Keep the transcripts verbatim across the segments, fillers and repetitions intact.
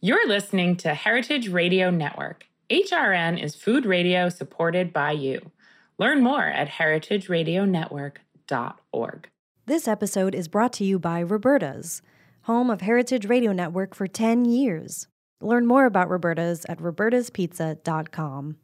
You're listening to Heritage Radio Network. H R N is food radio supported by you. Learn more at heritage radio network dot org. This episode is brought to you by Roberta's, home of Heritage Radio Network for ten years. Learn more about Roberta's at robertas pizza dot com.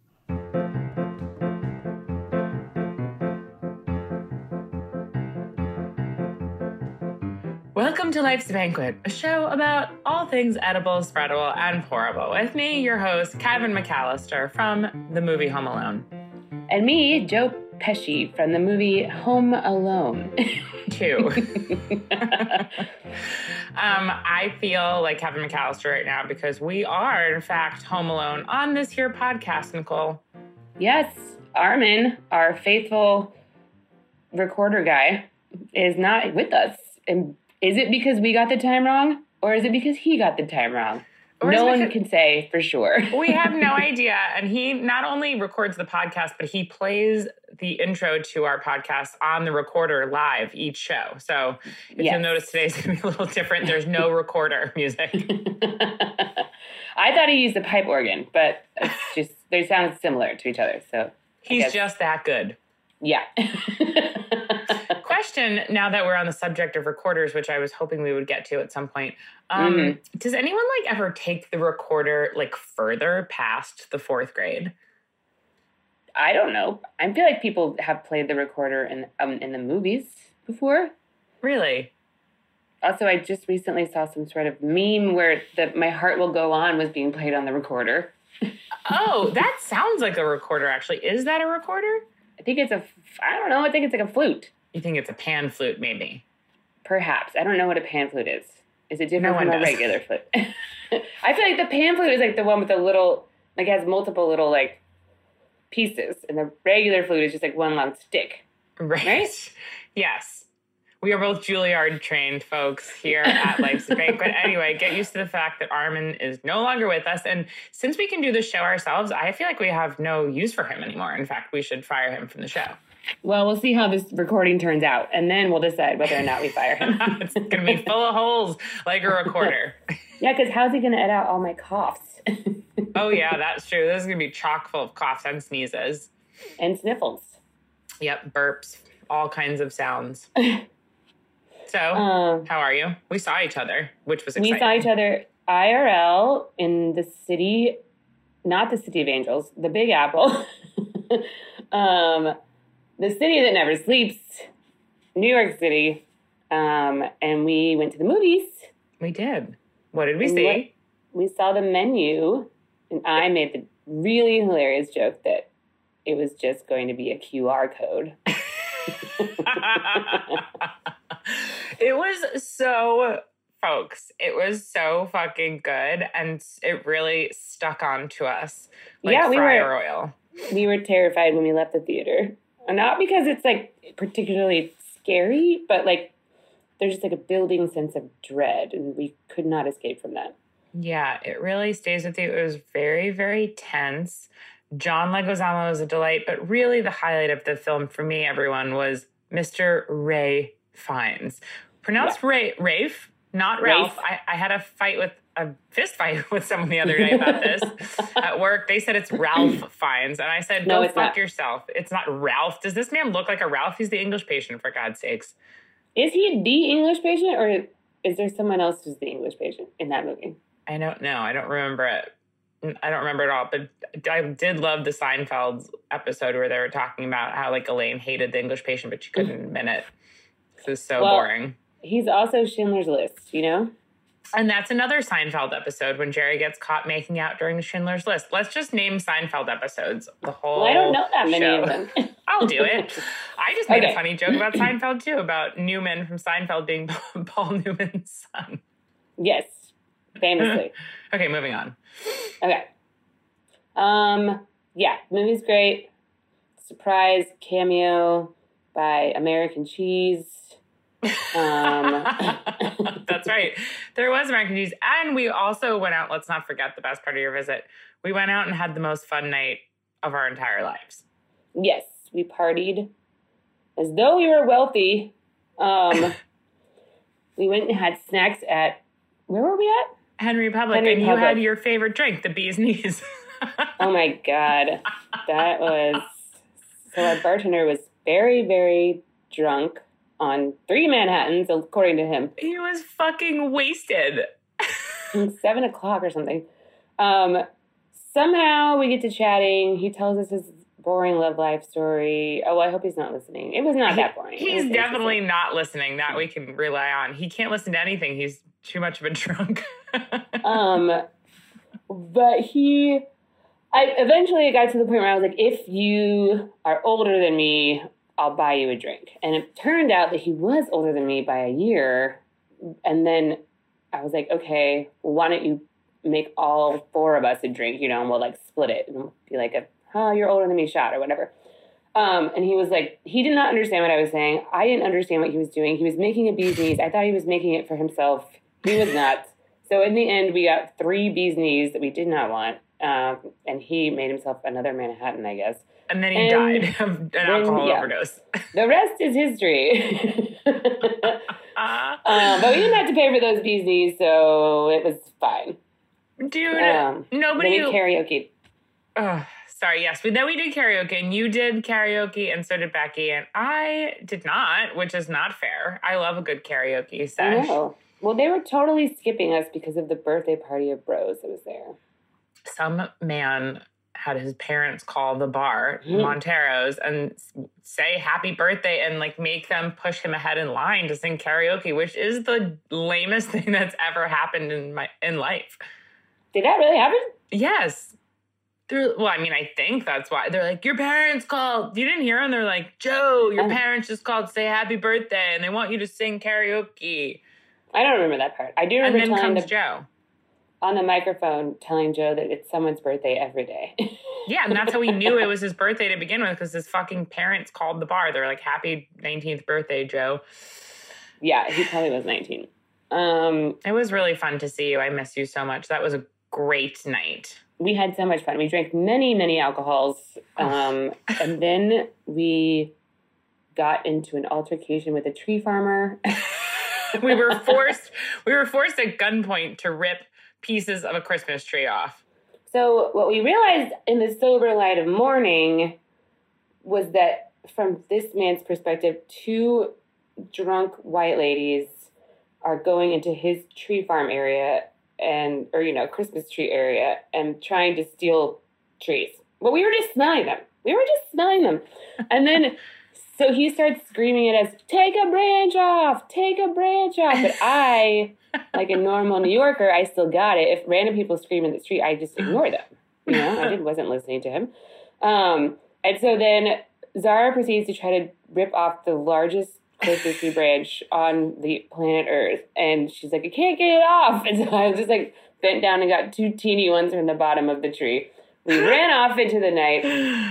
Welcome to Life's a Banquet, a show about all things edible, spreadable, and pourable. With me, your host, Kevin McAllister from the movie Home Alone. And me, Joe Pesci from the movie Home Alone. Two. um, I feel like Kevin McAllister right now because we are, in fact, home alone on this here podcast, Nicole. Yes, Armin, our faithful recorder guy, is not with us. And is it because we got the time wrong, or is it because he got the time wrong? Or no one can say for sure. We have no idea. And he not only records the podcast, but he plays the intro to our podcast on the recorder live each show. So if yes. you'll notice today's going to be a little different. There's no recorder music. I thought he used a pipe organ, but it's just they sound similar to each other. So he's just that good. Yeah. Question, now that we're on the subject of recorders, which I was hoping we would get to at some point, um, mm-hmm. does anyone like ever take the recorder like further past the fourth grade? I don't know. I feel like people have played the recorder in um, in the movies before. Really? Also, I just recently saw some sort of meme where the My Heart Will Go On was being played on the recorder. Oh, that sounds like a recorder, actually. Is that a recorder? I think it's a, I don't know, I think it's like a flute. You think it's a pan flute, maybe? Perhaps. I don't know what a pan flute is. Is it different no from a does. regular flute? I feel like the pan flute is like the one with the little, like it has multiple little like pieces. And the regular flute is just like one long stick. Right. Right? Yes. We are both Juilliard trained folks here at Life's a Banquet. Anyway, get used to the fact that Armin is no longer with us. And since we can do this show ourselves, I feel like we have no use for him anymore. In fact, we should fire him from the show. Well, we'll see how this recording turns out, and then we'll decide whether or not we fire him. It's going to be full of holes like a recorder. Yeah, because how's he going to edit out all my coughs? Oh, yeah, that's true. This is going to be chock full of coughs and sneezes. And sniffles. Yep, burps, all kinds of sounds. So, um, how are you? We saw each other, which was exciting. We saw each other I R L in the city, not the City of Angels, the Big Apple. um... The city that never sleeps, New York City, um, and we went to the movies. We did. What did we and see? What, we saw the menu, and I made the really hilarious joke that it was just going to be a Q R code. It was so, folks, it was so fucking good, and it really stuck on to us like yeah, we fryer were, oil. We were terrified when we left the theater. Not because it's, like, particularly scary, but, like, there's just, like, a building sense of dread, and we could not escape from that. Yeah, it really stays with you. It was very, very tense. John Leguizamo was a delight, but really the highlight of the film for me, everyone, was Mister Ray Fiennes. Pronounced yeah. Ray, Rafe, not Ralph. I, I had a fight with a fist fight with someone the other day about this at work. They said it's Ralph Fiennes. And I said, no, go it's fuck not. yourself. It's not Ralph. Does this man look like a Ralph? He's the English patient, for God's sakes. Is he the English patient, or is there someone else who's the English patient in that movie? I don't know. I don't remember it. I don't remember it all. But I did love the Seinfeld episode where they were talking about how, like, Elaine hated the English patient, but she couldn't admit it. This is so well, boring. He's also Schindler's List, you know? And that's another Seinfeld episode when Jerry gets caught making out during Schindler's List. Let's just name Seinfeld episodes. The whole well, I don't know that many show. of them. I'll do it. I just made okay. a funny joke about Seinfeld, too, about Newman from Seinfeld being Paul Newman's son. Yes, famously. Okay, moving on. Okay. Um. Yeah, movie's great. Surprise cameo by American Cheese. Um, That's right. There was American Cheese. And we also went out, let's not forget the best part of your visit. We went out and had the most fun night of our entire lives. Yes, we partied as though we were wealthy. Um, we went and had snacks at, where were we at? Henry Public, Henry and you Public. had your favorite drink, the bee's knees. Oh my God. That was, so our bartender was very, very drunk on three Manhattans, according to him. He was fucking wasted. Seven o'clock or something. Um, somehow we get to chatting. He tells us his boring love life story. Oh, I hope he's not listening. It was not that boring. It He's was definitely not listening. That we can rely on. He can't listen to anything. He's too much of a drunk. um, but he, I eventually got to the point where I was like, if you are older than me, I'll buy you a drink. And it turned out that he was older than me by a year. And then I was like, okay, well, why don't you make all four of us a drink, you know, and we'll like split it and we'll be like a, oh, you're older than me shot or whatever. Um, and he was like, he did not understand what I was saying. I didn't understand what he was doing. He was making a bee's knees. I thought he was making it for himself. He was not. So in the end, we got three bee's knees that we did not want. Um, and he made himself another Manhattan, I guess. And then he And died of an then, alcohol yeah. overdose. The rest is history. uh, um, but we didn't have to pay for those bee's knees, so it was fine. dude, Um, nobody... Then we karaoke. Oh, sorry, yes. But then we did karaoke, and you did karaoke, and so did Becky, and I did not, which is not fair. I love a good karaoke I sesh. know. Well, they were totally skipping us because of the birthday party of bros that was there. Some man had his parents call the bar, Mhm. Montero's, and s- say happy birthday and like make them push him ahead in line to sing karaoke, which is the lamest thing that's ever happened in my in life. Did that really happen? Yes. They're, well, I mean, I think that's why. They're like, your parents called. You didn't hear them? They're like, Joe, your Oh. parents just called to say happy birthday, and they want you to sing karaoke. I don't remember that part. I do And remember then telling comes the, Joe. on the microphone, telling Joe that it's someone's birthday every day. Yeah, and that's how we knew it was his birthday to begin with, because his fucking parents called the bar. They're like, happy nineteenth birthday, Joe. Yeah, he probably was nineteen. Um, It was really fun to see you. I miss you so much. That was a great night. we had so much fun. We drank many, many alcohols. Um, and then we got into an altercation with a tree farmer. We were forced we were forced at gunpoint to rip pieces of a Christmas tree off. So what we realized in the sober light of morning was that from this man's perspective, two drunk white ladies are going into his tree farm area and, or, you know, Christmas tree area and trying to steal trees. But we were just smelling them. We were just smelling them. And then, so he starts screaming at us, take a branch off, take a branch off. But I, like a normal New Yorker, I still got it. If random people scream in the street, I just ignore them. You know, I did, wasn't listening to him. Um, and so then Zara proceeds to try to rip off the largest Christmas tree branch on the planet Earth. And she's like, I can't get it off. And so I was just like bent down and got two teeny ones from the bottom of the tree. We ran off into the night.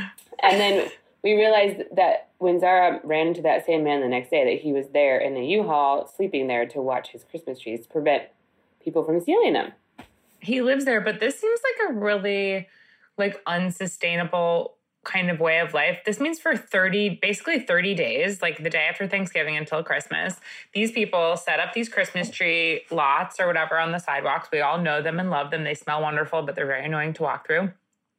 And then we realized that when Zara ran into that same man the next day, that he was there in a U-Haul sleeping there to watch his Christmas trees to prevent people from stealing them. He lives there, but this seems like a really like unsustainable kind of way of life. This means for thirty, basically thirty days, like the day after Thanksgiving until Christmas, these people set up these Christmas tree lots or whatever on the sidewalks. We all know them and love them. They smell wonderful, but they're very annoying to walk through.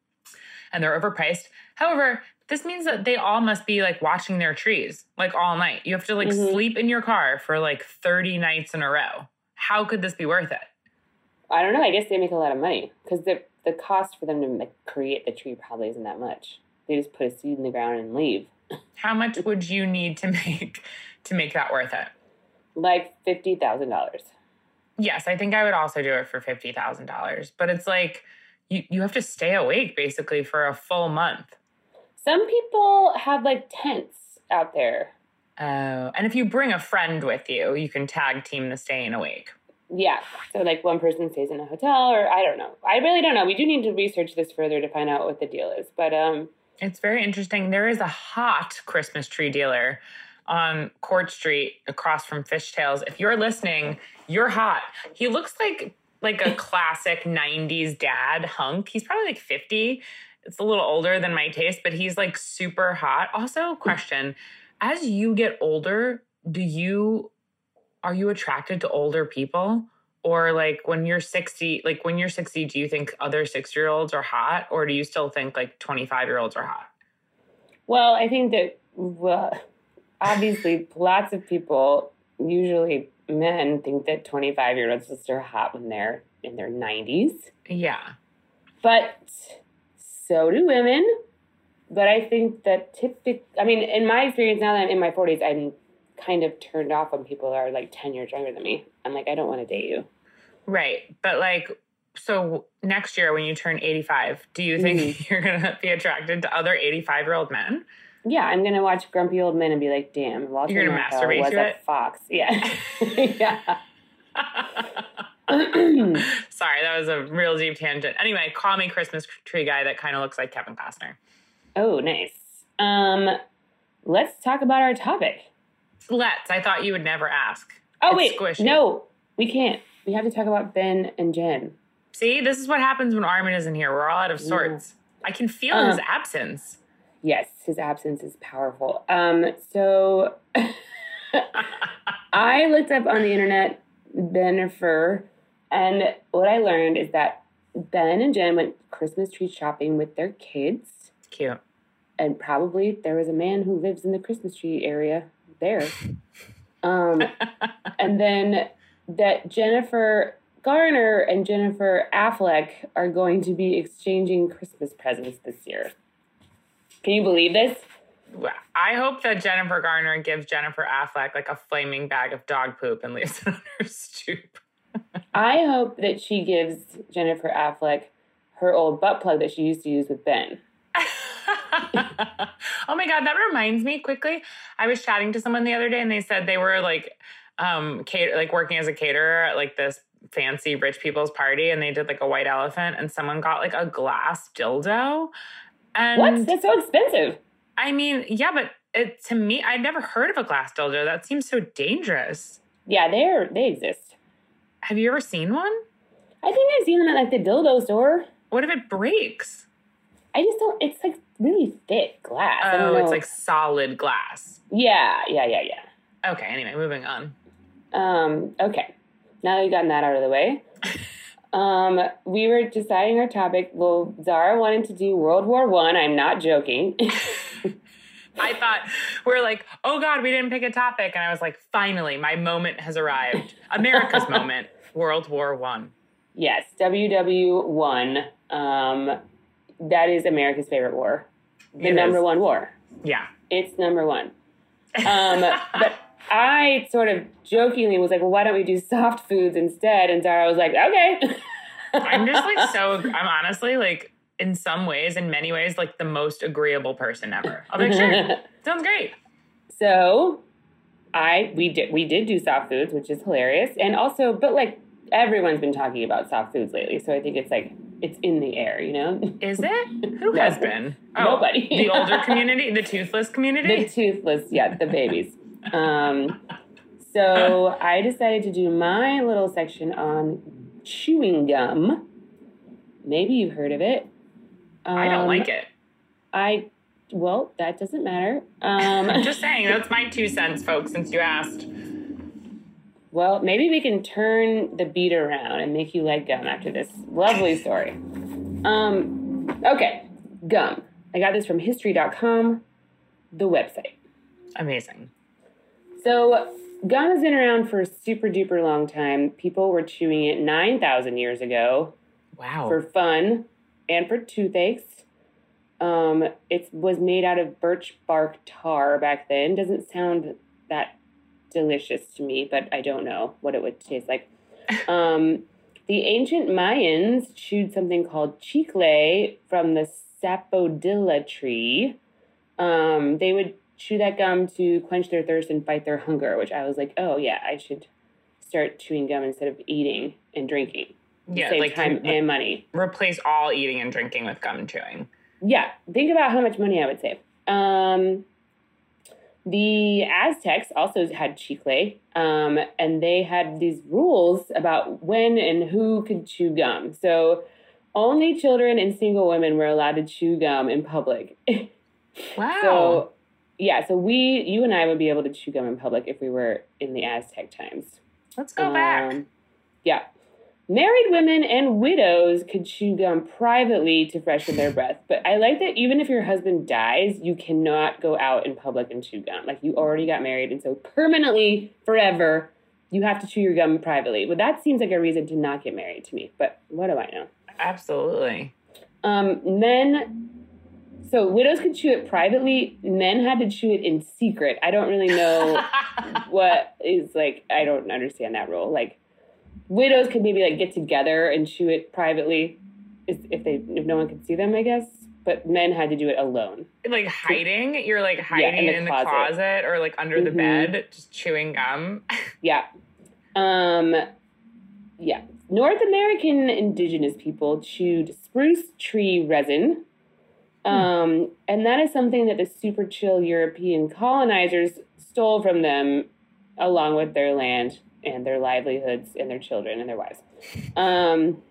And they're overpriced. However, this means that they all must be like watching their trees like all night. You have to like Mhm. sleep in your car for like thirty nights in a row. How could this be worth it? I don't know. I guess they make a lot of money because the the cost for them to like, create the tree probably isn't that much. They just put a seed in the ground and leave. How much would you need to make to make that worth it? Like fifty thousand dollars. Yes, I think I would also do it for fifty thousand dollars. But it's like you, you have to stay awake basically for a full month. Some people have like tents out there. Oh, and if you bring a friend with you, you can tag team the staying awake. Yeah. So like one person stays in a hotel or I don't know. I really don't know. We do need to research this further to find out what the deal is. But um, It's very interesting. There is a hot Christmas tree dealer on Court Street across from Fishtails. If you're listening, you're hot. He looks like like a classic nineties dad hunk. He's probably like fifty. It's a little older than my taste, but he's like super hot. Also, question, as you get older, do you are you attracted to older people? Or like when you're sixty, like when you're sixty, do you think other sixty-year-olds are hot, or do you still think like twenty-five-year-olds are hot? Well, I think that, well, obviously lots of people, usually men, think that twenty-five-year-olds are hot when they're in their nineties. Yeah. But so do women. But I think that typically, I mean, in my experience, now that I'm in my forties, I'm kind of turned off when people are like ten years younger than me. I'm like, I don't want to date you. Right. But like, so next year when you turn eighty-five, do you think mm-hmm. you're going to be attracted to other eighty-five-year-old men? Yeah, I'm going to watch Grumpy Old Men and be like, damn, Walter You're going to masturbate was to a it? fox. Yeah. Yeah. Sorry, that was a real deep tangent. Anyway, call me Christmas tree guy that kind of looks like Kevin Costner. Oh, nice. Um, let's talk about our topic. Let's. I thought you would never ask. Oh, it's wait. Squishy. No, we can't. We have to talk about Ben and Jen. See, this is what happens when Armin isn't here. We're all out of sorts. Yeah. I can feel um, his absence. Yes, his absence is powerful. Um, so I looked up on the internet Bennifer, and what I learned is that Ben and Jen went Christmas tree shopping with their kids. Cute. And probably there was a man who lives in the Christmas tree area there. Um, and then that Jennifer Garner and Jennifer Affleck are going to be exchanging Christmas presents this year. Can you believe this? I hope that Jennifer Garner gives Jennifer Affleck like a flaming bag of dog poop and leaves it on her stoop. I hope that she gives Jennifer Affleck her old butt plug that she used to use with Ben. Oh my God, that reminds me quickly. I was chatting to someone the other day and they said they were like, um, cater- like working as a caterer at like this fancy rich people's party, and they did like a white elephant, and someone got like a glass dildo. And what? That's so expensive. I mean, yeah, but it, to me, I'd never heard of a glass dildo. That seems so dangerous. Yeah, they're they exist. Have you ever seen one? I think I've seen them at like the dildo store. What if it breaks? I just don't. It's like really thick glass. Oh, it's like solid glass. Yeah, yeah, yeah, yeah. Okay. Anyway, moving on. Um. Okay. Now that we've gotten that out of the way. Um, we were deciding our topic. Well, Zara wanted to do World War One. I'm not joking. I thought we we're like, oh God, we didn't pick a topic, and I was like, finally, my moment has arrived. America's moment. World War One. Yes, W W one. Um, that is America's favorite war. The it number is. one war. Yeah, it's number one. Um, but I sort of jokingly was like, well, why don't we do soft foods instead? And Zara was like, okay. I'm just like so, I'm honestly like, in some ways, in many ways, like the most agreeable person ever. I'll be like, sure, sounds great. So I, we did, we did do soft foods, which is hilarious. And also, but like everyone's been talking about soft foods lately. So I think it's like, it's in the air, you know? Is it? Who has been? Oh, nobody. The older community? The toothless community? The toothless, yeah, the babies. Um, so I decided to do my little section on chewing gum. Maybe you've heard of it. Um, I don't like it. I, well, that doesn't matter. Um, I'm just saying, that's my two cents, folks, since you asked. Well, maybe we can turn the beat around and make you like gum after this lovely story. Um, okay, gum. I got this from history dot com, the website. Amazing. So gum has been around for a super duper long time. People were chewing it nine thousand years ago. Wow. For fun and for toothaches. Um, it was made out of birch bark tar back then. Doesn't sound that delicious to me, but I don't know what it would taste like. Um, the ancient Mayans chewed something called chicle from the sapodilla tree. Um, they would chew that gum to quench their thirst and fight their hunger, which I was like, oh yeah, I should start chewing gum instead of eating and drinking. Yeah, save like time and money. Replace all eating and drinking with gum chewing. Yeah, think about how much money I would save. Um, the Aztecs also had chicle, um, and they had these rules about when and who could chew gum. So only children and single women were allowed to chew gum in public. Wow. So, yeah, so we, you and I would be able to chew gum in public if we were in the Aztec times. Let's go um, back. Yeah. Married women and widows could chew gum privately to freshen their breath. But I like that even if your husband dies, you cannot go out in public and chew gum. Like, you already got married, and so permanently, forever, you have to chew your gum privately. Well, that seems like a reason to not get married to me. But what do I know? Absolutely. Um, men... So widows could chew it privately. Men had to chew it in secret. I don't really know what is, like, I don't understand that rule. Like, widows could maybe, like, get together and chew it privately if they if no one could see them, I guess. But men had to do it alone. Like hiding? You're, like, hiding yeah, in, the, in closet. the closet or, like, under mm-hmm. the bed, just chewing gum? Yeah. Um, yeah. North American indigenous people chewed spruce tree resin. Um, and that is something that the super chill European colonizers stole from them, along with their land and their livelihoods and their children and their wives. Um,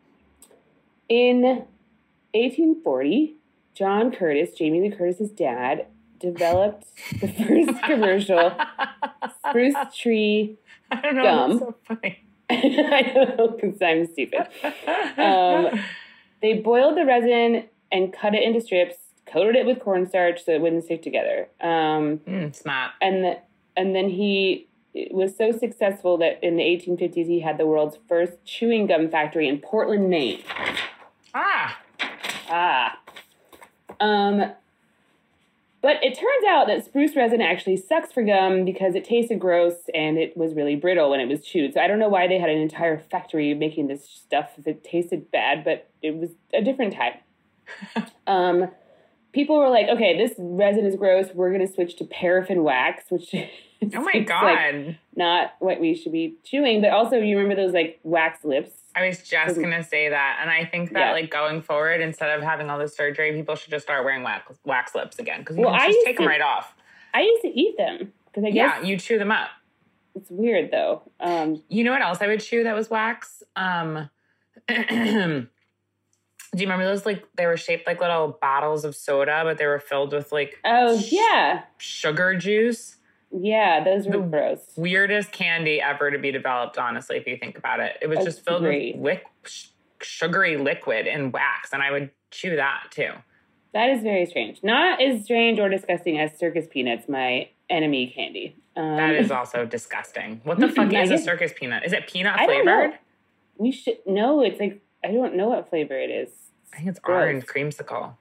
in eighteen forty, John Curtis, Jamie Lee Curtis's dad, developed the first commercial spruce tree I don't know, gum. That's so funny. I don't know, because I'm stupid. Um, they boiled the resin and cut it into strips, coated it with cornstarch so it wouldn't stick together. Um, mm, smart. And the, and then he was so successful that in the eighteen fifties he had the world's first chewing gum factory in Portland, Maine. Ah. Ah. Um, but it turns out that spruce resin actually sucks for gum because it tasted gross and it was really brittle when it was chewed. So I don't know why they had an entire factory making this stuff if it tasted bad, but it was a different type. um, people were like, okay, this resin is gross. We're going to switch to paraffin wax, which is oh my God, like not what we should be chewing. But also, you remember those like wax lips? I was just going to say that. And I think that yeah. like going forward, instead of having all this surgery, people should just start wearing wax, wax lips again. Because you well, can just take to, them right off. I used to eat them. Because I guess yeah, you chew them up. It's weird though. Um, you know what else I would chew that was wax? Um, Do you remember those, like, they were shaped like little bottles of soda, but they were filled with, like... Oh, sh- yeah. Sugar juice? Yeah, those were the gross. Weirdest candy ever to be developed, honestly, if you think about it. It was That's just filled great. with lick- sh- sugary liquid and wax, and I would chew that, too. That is very strange. Not as strange or disgusting as circus peanuts, my enemy candy. Um, that is also disgusting. What the fuck is a circus peanut? Is it peanut I flavored? Don't know. We should... No, it's like... I don't know what flavor it is. I think it's gross. Orange creamsicle.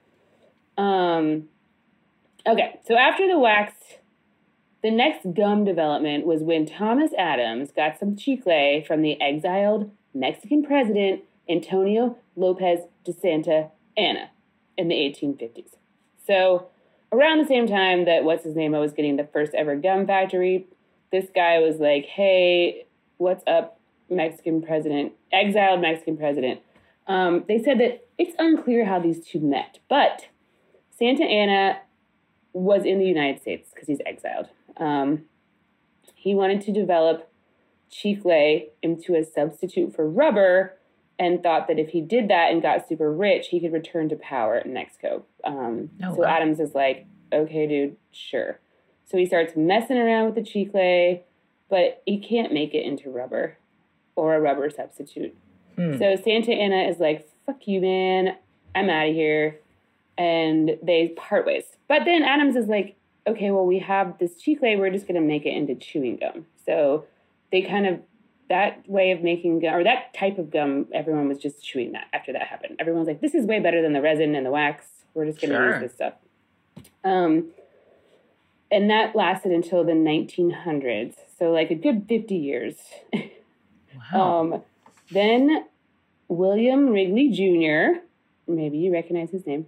Um, okay, so after the wax, the next gum development was when Thomas Adams got some chicle from the exiled Mexican president Antonio Lopez de Santa Anna in the eighteen fifties. So around the same time that what's-his-name was getting the first ever gum factory, this guy was like, hey, what's up, Mexican president, exiled Mexican president? Um, they said that it's unclear how these two met, but Santa Anna was in the United States because he's exiled. Um, he wanted to develop chicle into a substitute for rubber and thought that if he did that and got super rich, he could return to power in Mexico. Um, oh, so wow. Adams is like, okay, dude, sure. So he starts messing around with the chicle, but he can't make it into rubber or a rubber substitute. Hmm. So Santa Anna is like, fuck you, man. I'm out of here. And they part ways. But then Adams is like, okay, well, we have this chicle. We're just going to make it into chewing gum. So they kind of, that way of making gum, or that type of gum, everyone was just chewing that after that happened. Everyone's like, this is way better than the resin and the wax. We're just going to sure. use this stuff. Um, and that lasted until the nineteen hundreds. So like a good fifty years. Wow. um, Then William Wrigley Junior, maybe you recognize his name,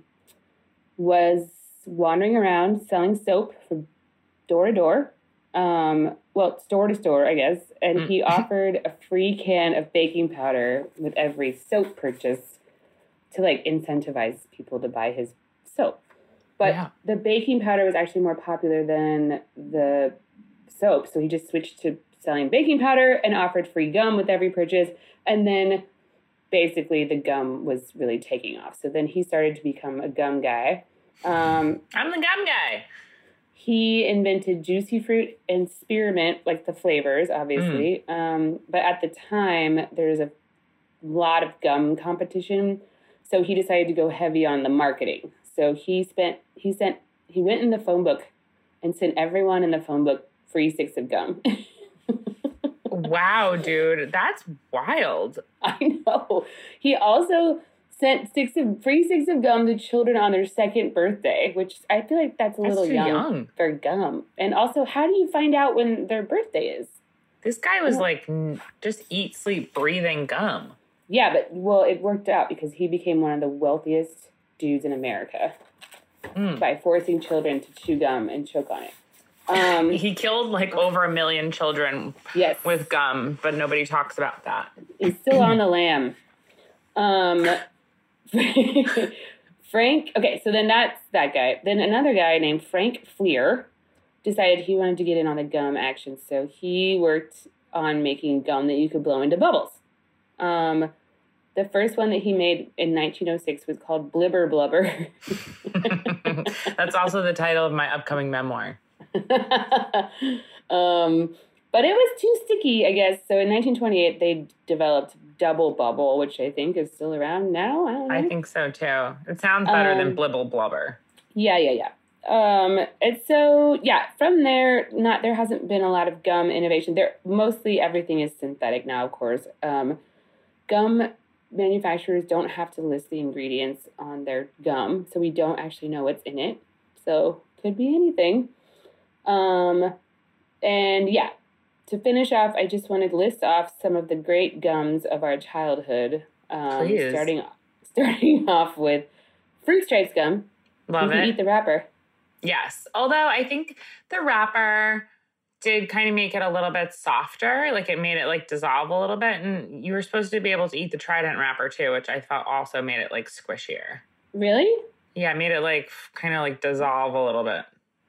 was wandering around selling soap from door to door. Um, well, store to store, I guess. And mm. he offered a free can of baking powder with every soap purchase to, like, incentivize people to buy his soap. But yeah. the baking powder was actually more popular than the soap. So he just switched to selling baking powder and offered free gum with every purchase. And then basically the gum was really taking off. So then he started to become a gum guy. Um, I'm the gum guy. He invented juicy fruit and spearmint, like the flavors, obviously. Mm. Um, but at the time, there was a lot of gum competition, so he decided to go heavy on the marketing. So he spent, he sent, he went in the phone book and sent everyone in the phone book free sticks of gum. Wow, dude, that's wild. I know. He also sent sticks of free sticks of gum to children on their second birthday, which I feel like that's a that's little young, young for gum. And also, how do you find out when their birthday is? This guy was like, just eat, sleep, breathing gum. Yeah, but, well, it worked out because he became one of the wealthiest dudes in America mm. by forcing children to chew gum and choke on it. Um, he killed like over a million children yes. with gum, but nobody talks about that. He's still on the lam. Um, Frank, okay, so then that's that guy. Then another guy named Frank Fleer decided he wanted to get in on the gum action, so he worked on making gum that you could blow into bubbles. Um, the first one that he made in nineteen oh six was called Blibber Blubber. That's also the title of my upcoming memoir. um, but it was too sticky, I guess. So in nineteen twenty-eight, they developed Double Bubble, which I think is still around now. I don't know. I think so too. It sounds better um, than Blibble Blubber. Yeah, yeah, yeah. Um, and so yeah, from there, not there hasn't been a lot of gum innovation. There mostly everything is synthetic now, of course. Um, gum manufacturers don't have to list the ingredients on their gum, so we don't actually know what's in it. So could be anything. Um, and yeah, to finish off, I just wanted to list off some of the great gums of our childhood. Um, Please. Starting, starting off with Fruit Stripes gum. Love you can it. Eat the wrapper. Yes. Although I think the wrapper did kind of make it a little bit softer. Like it made it like dissolve a little bit. And you were supposed to be able to eat the Trident wrapper too, which I thought also made it like squishier. Really? Yeah, it made it like kind of like dissolve a little bit.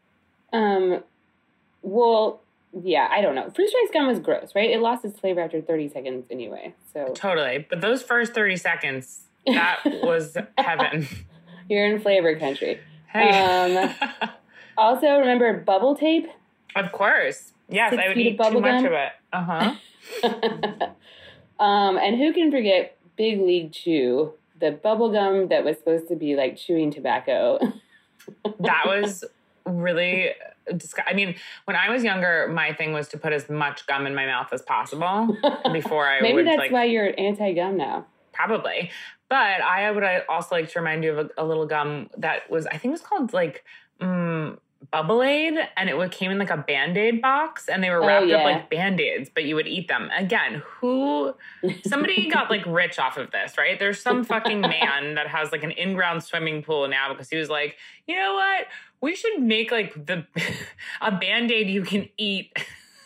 Um, well, yeah, I don't know. Fruit Stripes gum was gross, right? It lost its flavor after thirty seconds anyway. So totally. But those first thirty seconds, that was heaven. You're in flavor country. Hey. Um, also, remember bubble tape? Of course. Yes, Six I would feet eat of too much gum. of it. Uh-huh. um, and who can forget Big League Chew, the bubble gum that was supposed to be like chewing tobacco? That was really disgusting. I mean, when I was younger, my thing was to put as much gum in my mouth as possible before I Maybe would that's like, why you're anti-gum now. Probably. But I would also like to remind you of a, a little gum that was, I think it was called like um, Bubble-Aid, and it would, came in like a Band-Aid box, and they were wrapped oh, yeah. up like Band-Aids, but you would eat them. Again, who, somebody got like rich off of this, right? There's some fucking man that has like an in-ground swimming pool now because he was like, you know what? We should make like the a Band-Aid you can eat.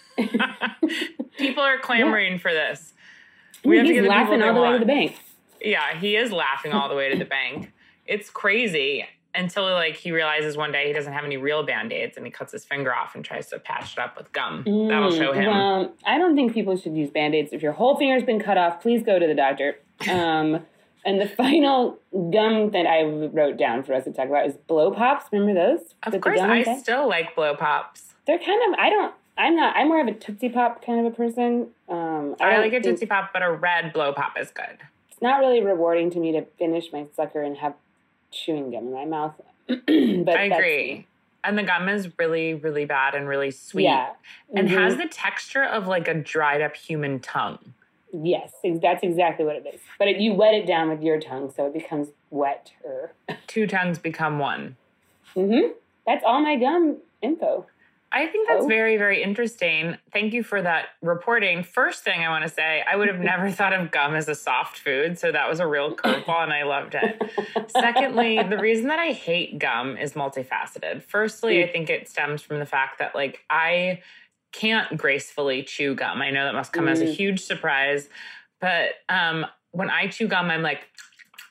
People are clamoring yeah. for this. We He's have to get laughing all the way to the bank. Yeah, he is laughing all the way to the bank. It's crazy until like he realizes one day he doesn't have any real Band-Aids and he cuts his finger off and tries to patch it up with gum. Mm, That'll show him. Well, I don't think people should use Band-Aids. If your whole finger's been cut off, please go to the doctor. Um, and the final gum that I wrote down for us to talk about is Blow Pops. Remember those? Of With course, I thing? still like Blow Pops. They're kind of, I don't, I'm not, I'm more of a Tootsie Pop kind of a person. Um, I, I like a Tootsie Pop, but a red Blow Pop is good. It's not really rewarding to me to finish my sucker and have chewing gum in my mouth. But I agree. And the gum is really, really bad and really sweet. Yeah. Mm-hmm. And has the texture of like a dried up human tongue. Yes, that's exactly what it is. But it, you wet it down with your tongue, so it becomes wetter. Two tongues become one. Mm-hmm. That's all my gum info. I think that's oh. very, very interesting. Thank you for that reporting. First thing I want to say, I would have never thought of gum as a soft food, so that was a real curveball, and I loved it. Secondly, the reason that I hate gum is multifaceted. Firstly, mm. I think it stems from the fact that, like, I can't gracefully chew gum. I know that must come mm. as a huge surprise, but um, when I chew gum, I'm like...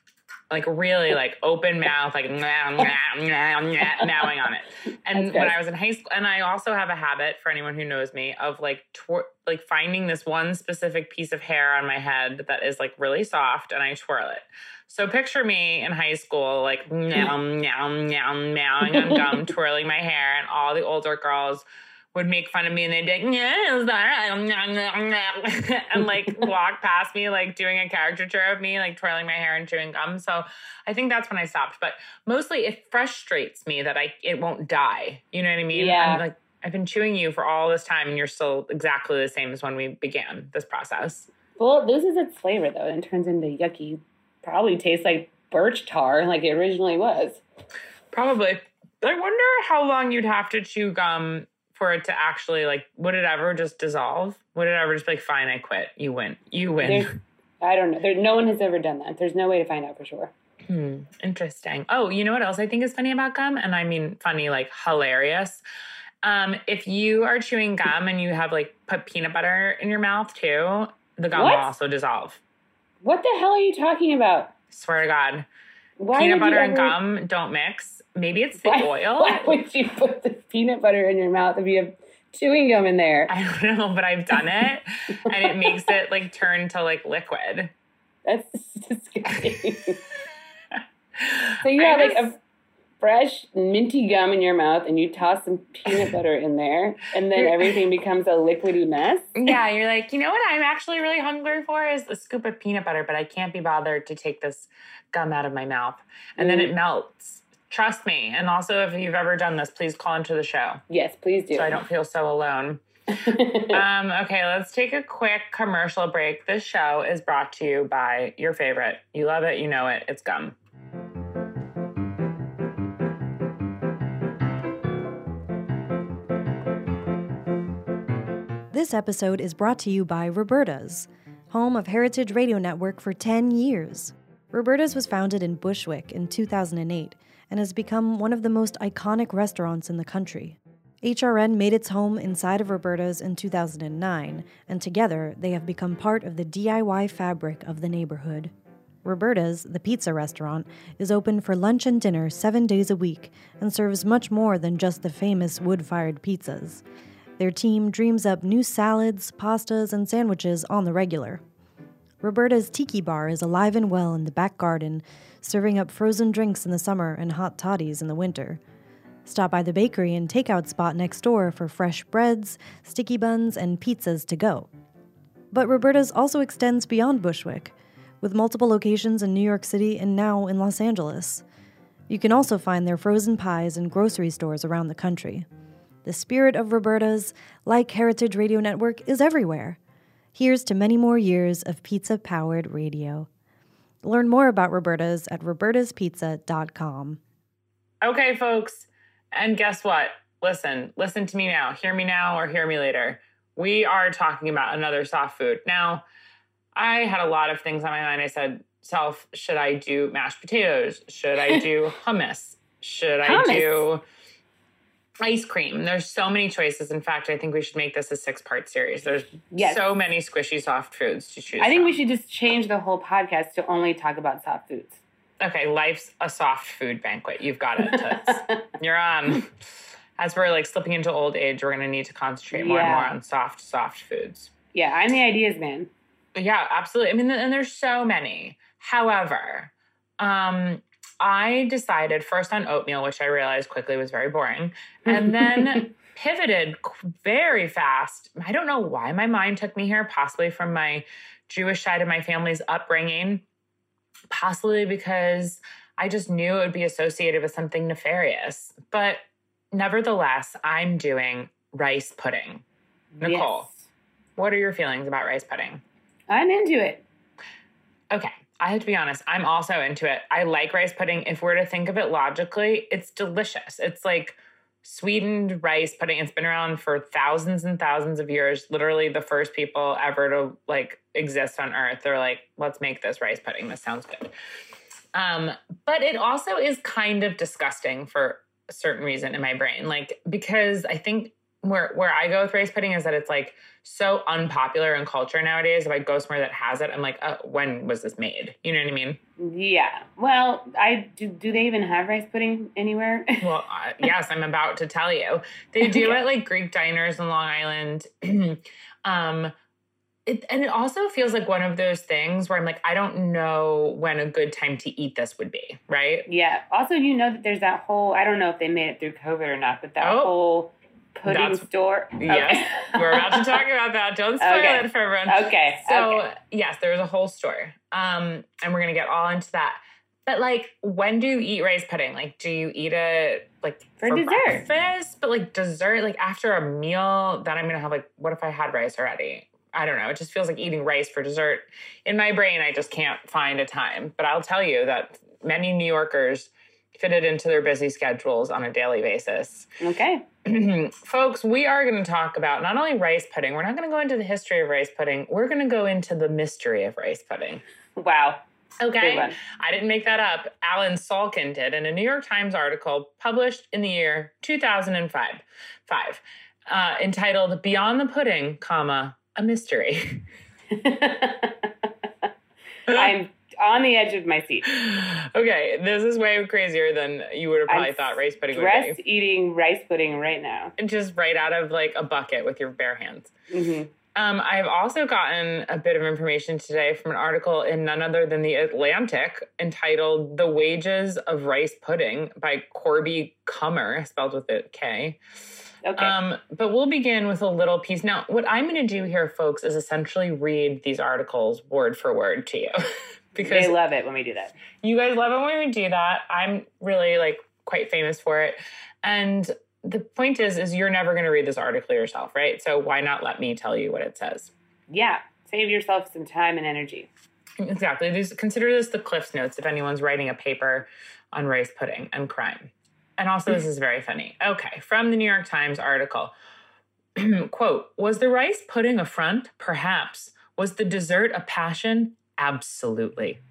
like really like open mouth, like meow, meow, meow, meow, meowing on it. And when I was in high school, and I also have a habit, for anyone who knows me, of like twir- like finding this one specific piece of hair on my head that is like really soft, and I twirl it. So picture me in high school, like meow, meow, meow, meowing on gum, twirling my hair, and all the older girls would make fun of me, and they'd be like, yeah, is that right? And like walk past me, like doing a caricature of me, like twirling my hair and chewing gum. So I think that's when I stopped. But mostly it frustrates me that I it won't die. You know what I mean? Yeah. I'm like, I've been chewing you for all this time, and you're still exactly the same as when we began this process. Well, loses its flavor, though, and turns into yucky, probably tastes like birch tar like it originally was. Probably. I wonder how long you'd have to chew gum for it to actually, like, would it ever just dissolve? Would it ever just be like, fine, I quit. You win. You win. There's, I don't know. There, no one has ever done that. There's no way to find out for sure. Hmm. Interesting. Oh, you know what else I think is funny about gum? And I mean funny, like hilarious. Um, if you are chewing gum and you have like put peanut butter in your mouth too, the gum What? will also dissolve. What the hell are you talking about? Swear to God. Why Peanut would you butter and ever- gum don't mix. Maybe it's the why, oil. Why would you put the peanut butter in your mouth if you have chewing gum in there? I don't know, but I've done it, and it makes it like turn to like liquid. That's disgusting. So you I have like just- a fresh minty gum in your mouth, and you toss some peanut butter in there, and then everything becomes a liquidy mess. Yeah, you're like, you know what I'm actually really hungry for is a scoop of peanut butter, but I can't be bothered to take this gum out of my mouth. And Mm. then it melts. Trust me. And also, if you've ever done this, please call into the show Yes, please do. so I don't feel so alone. um, okay, let's take a quick commercial break. This show is brought to you by your favorite. You love it, you know it. It's gum. This episode is brought to you by Roberta's, home of Heritage Radio Network for ten years. Roberta's was founded in Bushwick in two thousand eight and has become one of the most iconic restaurants in the country. H R N made its home inside of Roberta's in two thousand nine, and together they have become part of the D I Y fabric of the neighborhood. Roberta's, the pizza restaurant, is open for lunch and dinner seven days a week and serves much more than just the famous wood-fired pizzas. Their team dreams up new salads, pastas, and sandwiches on the regular. Roberta's Tiki Bar is alive and well in the back garden, serving up frozen drinks in the summer and hot toddies in the winter. Stop by the bakery and takeout spot next door for fresh breads, sticky buns, and pizzas to go. But Roberta's also extends beyond Bushwick, with multiple locations in New York City and now in Los Angeles. You can also find their frozen pies in grocery stores around the country. The spirit of Roberta's, like Heritage Radio Network, is everywhere. Here's to many more years of pizza-powered radio. Learn more about Roberta's at robertas pizza dot com. Okay, folks. And guess what? Listen, listen to me now. Hear me now or hear me later. We are talking about another soft food. Now, I had a lot of things on my mind. I said, self, should I do mashed potatoes? Should I do hummus? Should I Hummus? do ice cream? There's so many choices. In fact, I think we should make this a six-part series. There's Yes. so many squishy soft foods to choose I think from. we should just change the whole podcast to only talk about soft foods. Okay, life's a soft food banquet. You've got it, Toots. You're on. As we're like slipping into old age, we're going to need to concentrate more and Yeah. more on soft, soft foods. Yeah, I'm the ideas man. Yeah, absolutely. I mean, and there's so many. However, um, I decided first on oatmeal, which I realized quickly was very boring, and then pivoted qu- very fast. I don't know why my mind took me here, possibly from my Jewish side of my family's upbringing, possibly because I just knew it would be associated with something nefarious. But nevertheless, I'm doing rice pudding. Nicole, Yes. what are your feelings about rice pudding? I'm into it. Okay, I have to be honest. I'm also into it. I like rice pudding. If we're to think of it logically, it's delicious. It's like sweetened rice pudding. It's been around for thousands and thousands of years. Literally the first people ever to like exist on Earth. They're like, let's make this rice pudding. This sounds good. Um, but it also is kind of disgusting for a certain reason in my brain. Like, because I think where where I go with rice pudding is that it's like so unpopular in culture nowadays. If I go somewhere that has it, I'm like, oh, when was this made? You know what I mean? Yeah. Well, I do. Do they even have rice pudding anywhere? Well, uh, yes, I'm about to tell you. They do Okay. it like Greek diners in Long Island. um, it, and it also feels like one of those things where I'm like, I don't know when a good time to eat this would be, right? Yeah. Also, you know that there's that whole, I don't know if they made it through COVID or not, but that Oh, whole pudding that's- store. Yes, Okay. we're about to talk about that. Don't spoil Okay. it for everyone. Okay. So, okay. yes, there's a whole store. Um, and we're going to get all into that. But, like, when do you eat rice pudding? Like, do you eat it, like, For dessert. breakfast? But, like, dessert, like, after a meal, then I'm going to have, like, what if I had rice already? I don't know. It just feels like eating rice for dessert. In my brain, I just can't find a time. But I'll tell you that many New Yorkers fit it into their busy schedules on a daily basis. Okay. Folks, we are going to talk about not only rice pudding, we're not going to go into the history of rice pudding, we're going to go into the mystery of rice pudding. Wow. Okay? Good one. I didn't make that up. Alan Salkin did in a New York Times article published in the year two thousand five, five, uh, entitled Beyond the Pudding, comma, a Mystery. I'm on the edge of my seat. Okay, this is way crazier than you would have probably I'm thought rice pudding would Stress be. eating rice pudding right now. Just right out of like a bucket with your bare hands. hmm Um, I've also gotten a bit of information today from an article in none other than The Atlantic entitled The Wages of Rice Pudding by Corby Kummer, spelled with a K. Okay. Um, but we'll begin with a little piece. Now, what I'm going to do here, folks, is essentially read these articles word for word to you. Because they love it when we do that. you guys love it when we do that. I'm really like quite famous for it. And the point is, is you're never going to read this article yourself, right? So why not let me tell you what it says? Yeah. Save yourself some time and energy. Exactly. These, consider this the Cliff's Notes if anyone's writing a paper on rice pudding and crime. And also, this is very funny. Okay, from the New York Times article. Quote, was the rice pudding a front? Perhaps. Was the dessert a passion? Absolutely.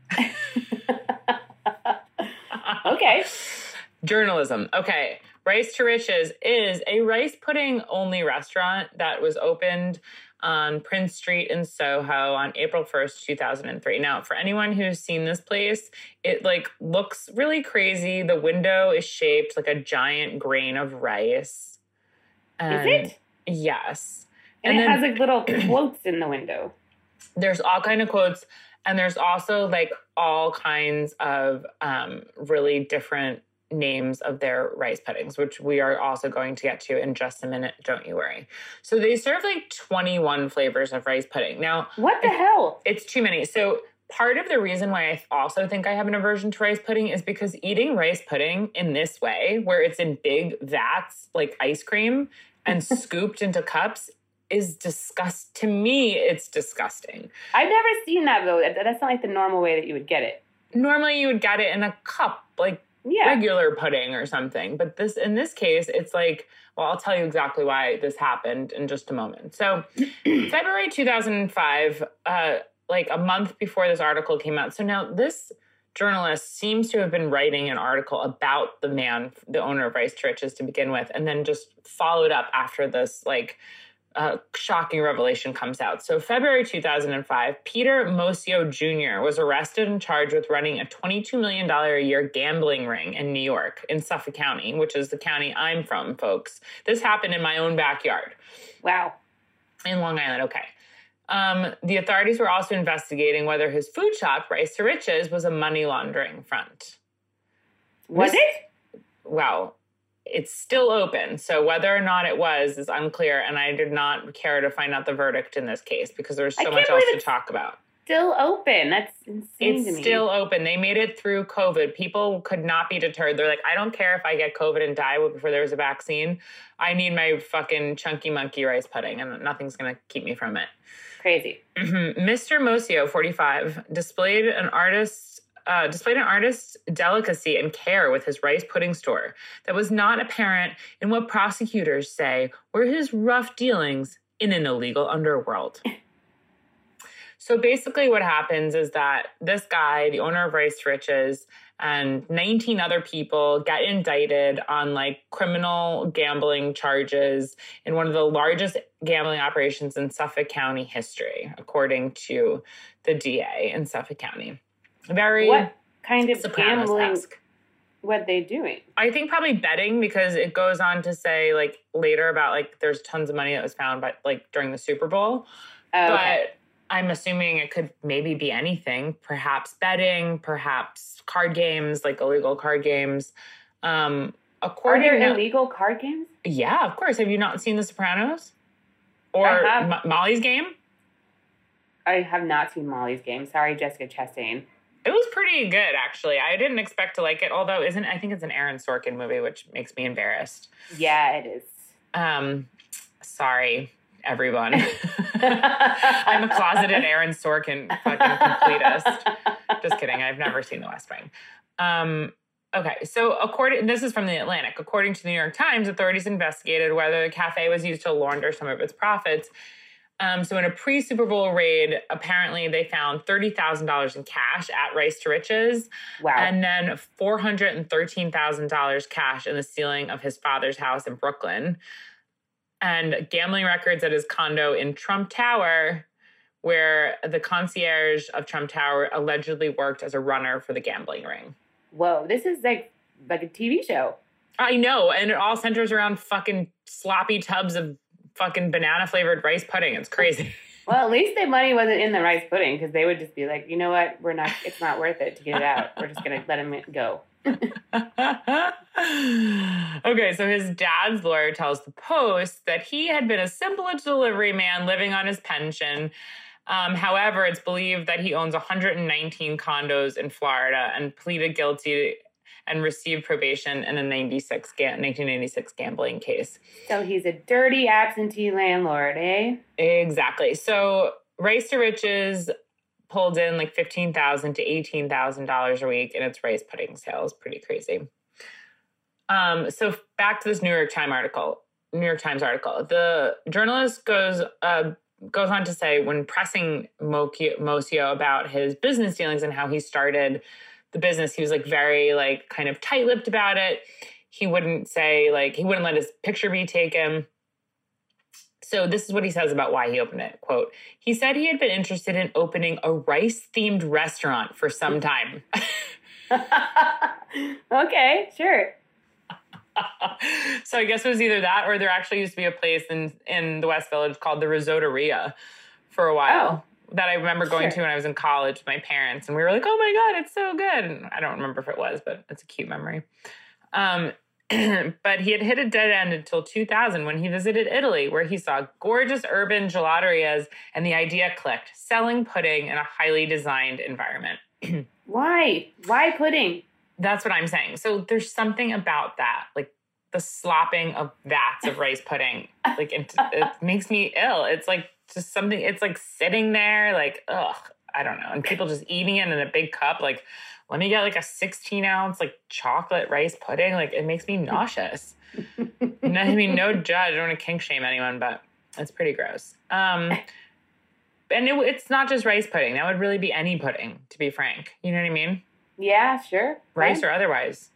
Okay. Journalism. Okay. Rice to Riches is a rice pudding only restaurant that was opened on Prince Street in Soho on April first, two thousand three. Now, for anyone who's seen this place, it like looks really crazy. The window is shaped like a giant grain of rice. And Is it? Yes. And, And it then- has like little quotes in the window. There's all kind of quotes, and there's also like all kinds of um, really different names of their rice puddings, which we are also going to get to in just a minute. Don't you worry. So they serve like twenty-one flavors of rice pudding. Now, What the hell? it's too many. So part of the reason why I also think I have an aversion to rice pudding is because eating rice pudding in this way, where it's in big vats like ice cream and scooped into cups, is disgust. To me, it's disgusting. I've never seen that though. That- That's not like the normal way that you would get it. Normally, you would get it in a cup, like Yeah. regular pudding or something. But this, in this case, it's like, well, I'll tell you exactly why this happened in just a moment. So, February two thousand five, uh, like a month before this article came out. So now this journalist seems to have been writing an article about the man, the owner of Rice to Riches, to begin with, and then just followed up after this, like, Uh, shocking revelation comes out. So February two thousand five, Peter Mosio Junior was arrested and charged with running a twenty-two million dollars a year gambling ring in New York, in Suffolk County, which is the county I'm from, folks. This happened in my own backyard Wow. in Long Island. Okay. Um, the authorities were also investigating whether his food shop, Rice to Riches, was a money laundering front. Was This- it? Well, it's still open. So whether or not it was is unclear. And I did not care to find out the verdict in this case because there's I so can't much else believe to it's talk about. Still open. That's insane to It's me. still open. They made it through COVID. People could not be deterred. They're like, I don't care if I get COVID and die before there was a vaccine. I need my fucking chunky monkey rice pudding and nothing's going to keep me from it. Crazy. Mister Mosio, forty-five, displayed an artist's Uh, displayed an artist's delicacy and care with his rice pudding store that was not apparent in what prosecutors say were his rough dealings in an illegal underworld. So basically what happens is that this guy, the owner of Rice to Riches, and nineteen other people get indicted on like criminal gambling charges in one of the largest gambling operations in Suffolk County history, according to the D A in Suffolk County. Very what kind of Sopranos-esque. gambling? What they doing? I think probably betting, because it goes on to say like later about like there's tons of money that was found by like during the Super Bowl. Oh, okay. But I'm assuming it could maybe be anything, perhaps betting, perhaps card games, like illegal card games. Um, Are according there to, illegal card games? Yeah, of course. Have you not seen The Sopranos? Or I have. M- Molly's Game? I have not seen Molly's Game. Sorry, Jessica Chastain. It was pretty good, actually. I didn't expect to like it, although isn't I think it's an Aaron Sorkin movie, which makes me embarrassed. Yeah, it is. Um, sorry, everyone. I'm a closeted Aaron Sorkin fucking completist. Just kidding. I've never seen The West Wing. Um, okay, so according, this is from The Atlantic. According to the New York Times, authorities investigated whether the cafe was used to launder some of its profits. Um, so in a pre-Super Bowl raid, apparently they found thirty thousand dollars in cash at Rice to Riches. Wow. And then four hundred thirteen thousand dollars cash in the ceiling of his father's house in Brooklyn. And gambling records at his condo in Trump Tower, where the concierge of Trump Tower allegedly worked as a runner for the gambling ring. Whoa, this is like like a T V show. I know, and it all centers around fucking sloppy tubs of fucking banana-flavored rice pudding. It's crazy. Well, at least the money wasn't in the rice pudding, because they would just be like, you know what, we're not. It's not worth it to get it out. We're just gonna let him go. Okay, so his dad's lawyer tells the Post that he had been a simple delivery man living on his pension. Um, however, it's believed that he owns one hundred nineteen condos in Florida and pleaded guilty and received probation in a ninety-six nineteen ninety-six gambling case. So he's a dirty absentee landlord, eh? Exactly. So Rice to Riches pulled in like fifteen thousand dollars to eighteen thousand dollars a week in its rice pudding sales. Pretty crazy. Um, so back to this New York Times article. New York Times article. The journalist goes uh, goes on to say, when pressing Mosio about his business dealings and how he started the business, he was like very like kind of tight-lipped about it. He wouldn't say like, he wouldn't let his picture be taken. So this is what he says about why he opened it. Quote, he said he had been interested in opening a rice-themed restaurant for some time. Okay, sure. So I guess it was either that or there actually used to be a place in, in the West Village called the Risotteria for a while. Oh. That I remember going Sure. to when I was in college with my parents. And we were like, oh my God, it's so good. And I don't remember if it was, but it's a cute memory. Um, but he had hit a dead end until two thousand when he visited Italy, where he saw gorgeous urban gelaterias and the idea clicked, selling pudding in a highly designed environment. Why? Why pudding? That's what I'm saying. So there's something about that, like the slopping of vats of rice pudding. Like it, it makes me ill. It's like just something, it's like sitting there like, ugh, I don't know. And people just eating it in a big cup. Like, let me get like a sixteen ounce like chocolate rice pudding. Like it makes me nauseous. No, I mean, no judge. I don't want to kink shame anyone, but it's pretty gross. Um, and it, it's not just rice pudding. That would really be any pudding, to be frank. You know what I mean? Yeah, sure. Rice Fine. or otherwise.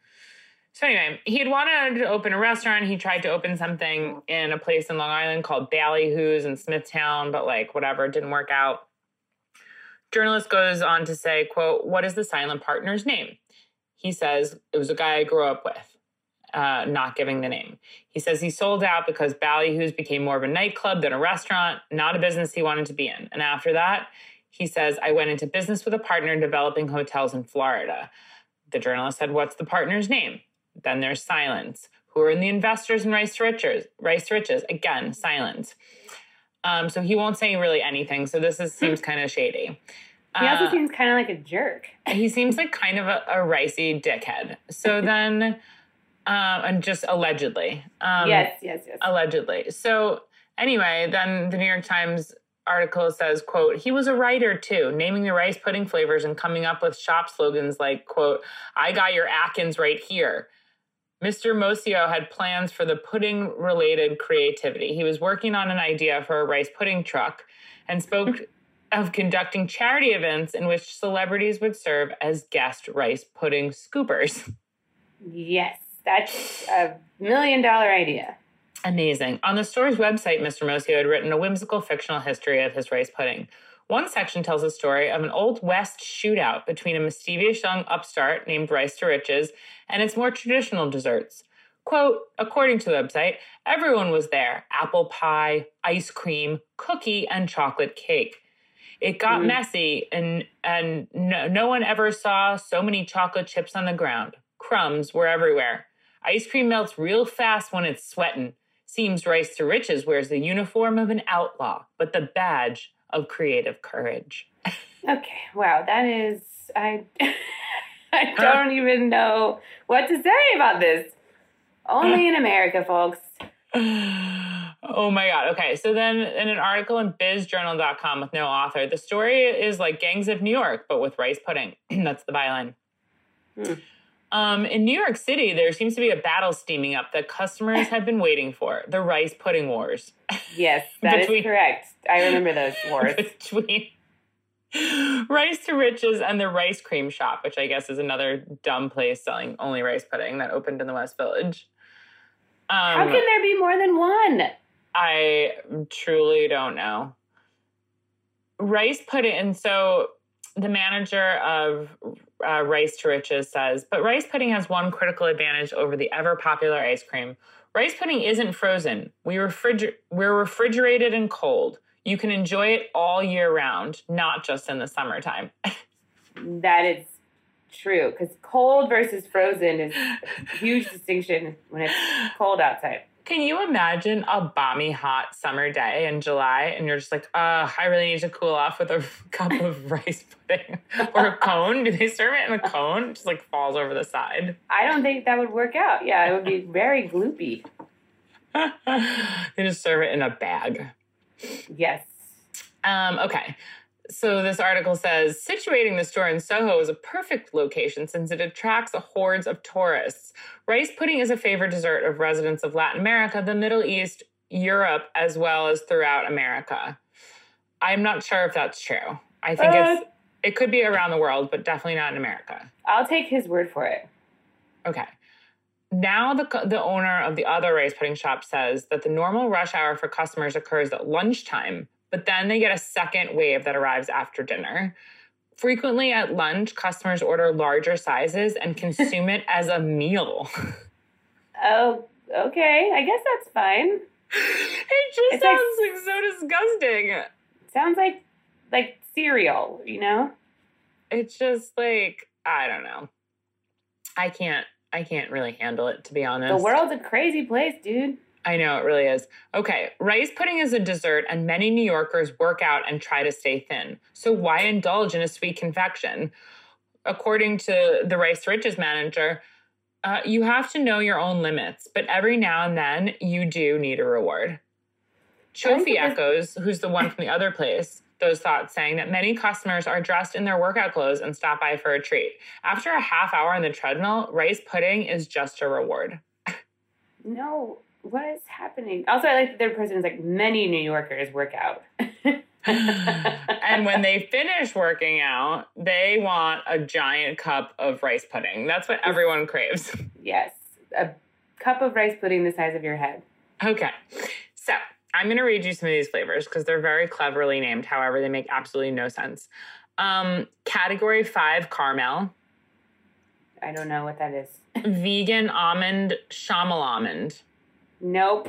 So anyway, he had wanted to open a restaurant. He tried to open something in a place in Long Island called Ballyhoo's in Smithtown, but like whatever, it didn't work out. Journalist goes on to say, quote, what is the silent partner's name? He says, it was a guy I grew up with, uh, not giving the name. He says he sold out because Ballyhoo's became more of a nightclub than a restaurant, not a business he wanted to be in. And after that, he says, I went into business with a partner developing hotels in Florida. The journalist said, what's the partner's name? Then there's silence. Who are in the investors in Rice to Riches? Rice to Riches. Again, silence. Um, so he won't say really anything. So this is, seems kind of shady. He also Uh, seems kind of like a jerk. he seems like kind of a, a ricey dickhead. So then, uh, and just allegedly. Um, yes, yes, yes. Allegedly. So anyway, then the New York Times article says, quote, he was a writer too, naming the rice pudding flavors and coming up with shop slogans like, quote, I got your Atkins right here. Mister Mosio had plans for the pudding-related creativity. He was working on an idea for a rice pudding truck and spoke of conducting charity events in which celebrities would serve as guest rice pudding scoopers. Yes, that's a million dollar idea. Amazing. On the store's website, Mister Mosio had written a whimsical fictional history of his rice pudding. One section tells a story of an Old West shootout between a mischievous young upstart named Rice to Riches and its more traditional desserts. Quote, according to the website, everyone was there. Apple pie, ice cream, cookie, and chocolate cake. It got mm. messy, and, and no, no one ever saw so many chocolate chips on the ground. Crumbs were everywhere. Ice cream melts real fast when it's sweating. Seems Rice to Riches wears the uniform of an outlaw, but the badge of creative courage. Okay, wow, that is, I, I don't even know what to say about this. Only in America, folks. Oh my God. Okay. So then in an article in biz journal dot com with no author, the story is like Gangs of New York, but with rice pudding. That's the byline. Hmm. Um, in New York City, there seems to be a battle steaming up that customers have been waiting for. The rice pudding wars. Yes, that between, is correct. I remember those wars. Between Rice to Riches and the Rice Cream Shop, which I guess is another dumb place selling only rice pudding that opened in the West Village. Um, How can there be more than one? I truly don't know. Rice pudding, and so the manager of uh, Rice to Riches says, but rice pudding has one critical advantage over the ever-popular ice cream. Rice pudding isn't frozen. We refriger- we're refrigerated and cold. You can enjoy it all year round, not just in the summertime. That is true, because cold versus frozen is a huge distinction when it's cold outside. Can you imagine a balmy hot summer day in July and you're just like, uh, I really need to cool off with a cup of rice pudding or a cone? Do they serve it in a cone? It just like falls over the side. I don't think that would work out. Yeah, it would be very gloopy. They just serve it in a bag. Yes. Um, okay. So this article says, situating the store in Soho is a perfect location since it attracts a hordes of tourists. Rice pudding is a favorite dessert of residents of Latin America, the Middle East, Europe, as well as throughout America. I'm not sure if that's true. I think uh, it's it could be around the world, but definitely not in America. I'll take his word for it. Okay. Now the the owner of the other rice pudding shop says that the normal rush hour for customers occurs at lunchtime, but then they get a second wave that arrives after dinner. Frequently at lunch, customers order larger sizes and consume it as a meal. Oh, okay. I guess that's fine. It just it's sounds like, like so disgusting. Sounds like like cereal, you know? It's just like, I don't know. I can't I can't really handle it, to be honest. The world's a crazy place, dude. I know, it really is. Okay, rice pudding is a dessert, and many New Yorkers work out and try to stay thin. So why indulge in a sweet confection? According to the Rice to Riches manager, uh, you have to know your own limits, but every now and then you do need a reward. Chofi echoes, who's the one from the other place, those thoughts, saying that many customers are dressed in their workout clothes and stop by for a treat. After a half hour on the treadmill, rice pudding is just a reward. No. What is happening? Also, I like that their president's like, many New Yorkers work out. And when they finish working out, they want a giant cup of rice pudding. That's what everyone craves. Yes. A cup of rice pudding the size of your head. Okay. So I'm going to read you some of these flavors because they're very cleverly named. However, they make absolutely no sense. Um, category five, caramel. I don't know what that is. Vegan almond, chamal almond. Nope.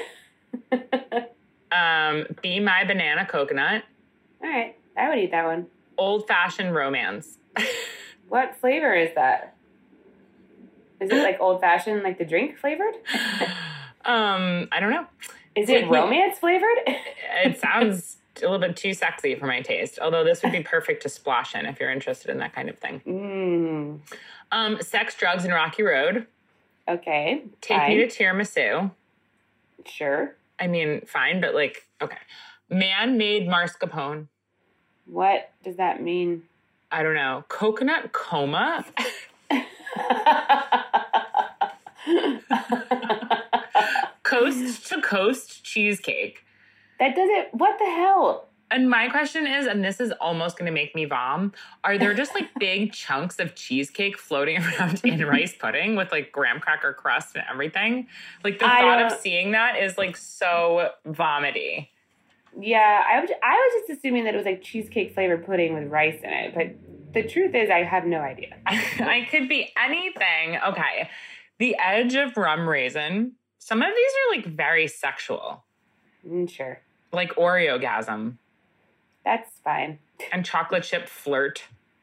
um, Be My Banana Coconut. All right. I would eat that one. Old Fashioned Romance. What flavor is that? Is it like old fashioned, like the drink flavored? um, I don't know. Is it romance flavored? It sounds a little bit too sexy for my taste. Although this would be perfect to splash in if you're interested in that kind of thing. Mm. Um, Sex, Drugs, and Rocky Road. Okay. Take fine. Me to Tiramisu. Sure. I mean, fine, but like, okay. Man-made mascarpone. What does that mean? I don't know. Coconut coma? Coast to coast cheesecake. That doesn't, what the hell? And my question is, and this is almost going to make me vom, are there just like big chunks of cheesecake floating around in rice pudding with like graham cracker crust and everything? Like the I, thought uh, of seeing that is like so vomity. Yeah, I was, I was just assuming that it was like cheesecake flavored pudding with rice in it. But the truth is, I have no idea. I could be anything. Okay. The edge of rum raisin. Some of these are like very sexual. Mm, sure. Like Oreo-gasm. That's fine. And chocolate chip flirt.